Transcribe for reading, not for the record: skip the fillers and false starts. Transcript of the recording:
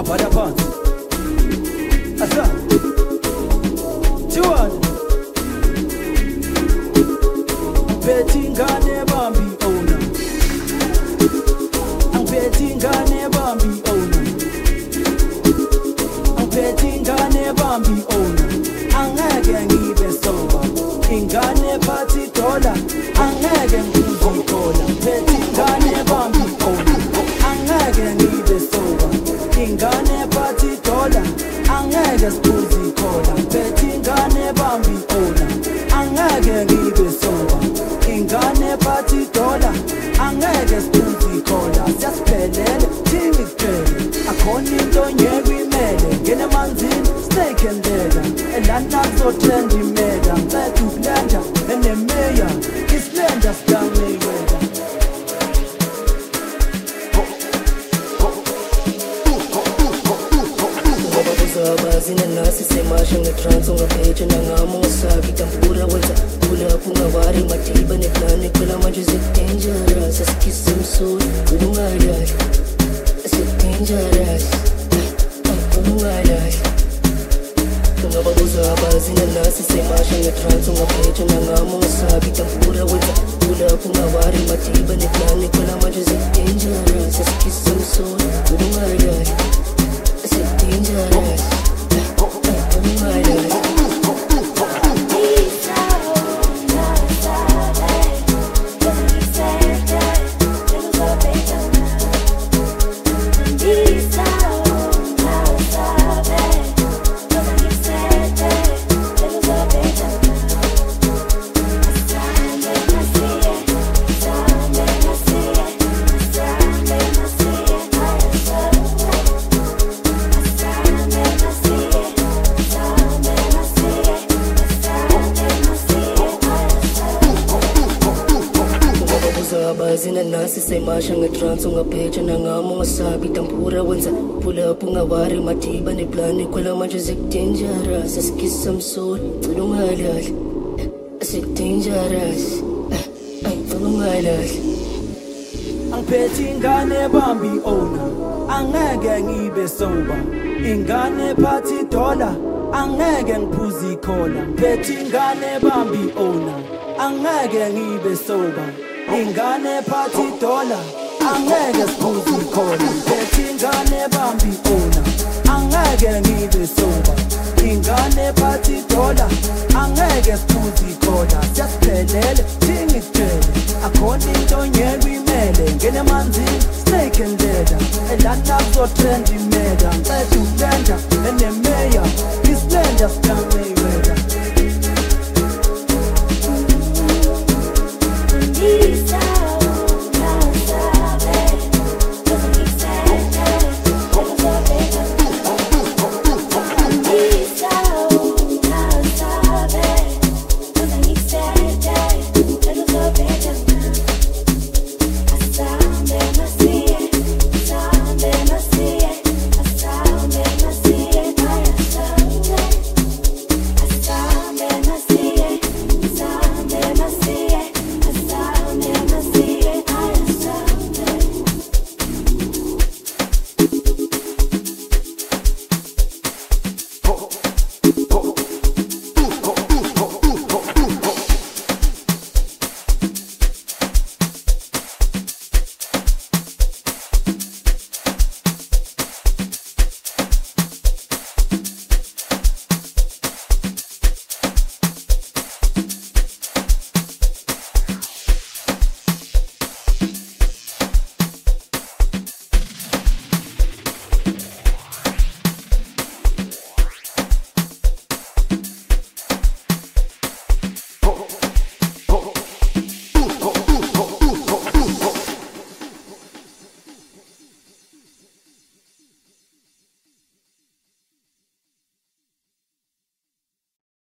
What happens? Asa. Chiwan. Betting gane bambi owner. I'm betting gane bambi owner. I'm betting gane bambi owner. Angeke ngibe soba. Ingane party dollar. Angeke ngizikhola. Betting gane bambi owner. Angeke ngibe soba. Ingane party dollar. Angeke sikuzikhola. Betting gane bambi owner. Angeke ngibe soba. Ingane party dollar. Angeke sikuzikhola. Siyasiphelele thini kuphela. Akhona into onyeke imele. Ngene emanzini snake and ladder. Elana kuzotrend imeda. Ngicela ukulanda enemeya. Isilenda sikameyela. Zina nasi semasha ngetrans ungapecha nangamo wasabi tampura wenza kula pungawari matiba neplane kula manje dangerous askisa msuri kulungarai dangerous kulungarai Tungababuza zina nasi semasha ngetrans ungapecha nangamo wasabi tampura wenza kula pungawari matiba neplane kula manje dangerous askisa msuri kulungarai dangerous Zina nasi semasha ngetrans ungapecha nangamo wasabi tampura wenza pula pungawari matiba neplane kwela manje dangerous askisa msuri kulungarai dangerous kulungarai Angiphethe ingane bambi owner. Angeke ngibe soba. Ingane party dollar. Angeke ngiphuze ikhola. Ngiphethe ingane bambi owner. Angeke ngibe soba. Ingane party dollar. Angeke sikhuze ikhola. Ngiphethe ingane bambi owner. Angeke ngibe soba. Ingane party dollar. Angeke sikhuze ikhola. Siyasiphelele thini kuphela. Akhona into onyeke imele. Ngene emanzini snake and ladder. Elana kuzotrend imeda. Ngicela ukulanda enemeya. Isilenda sikameyela.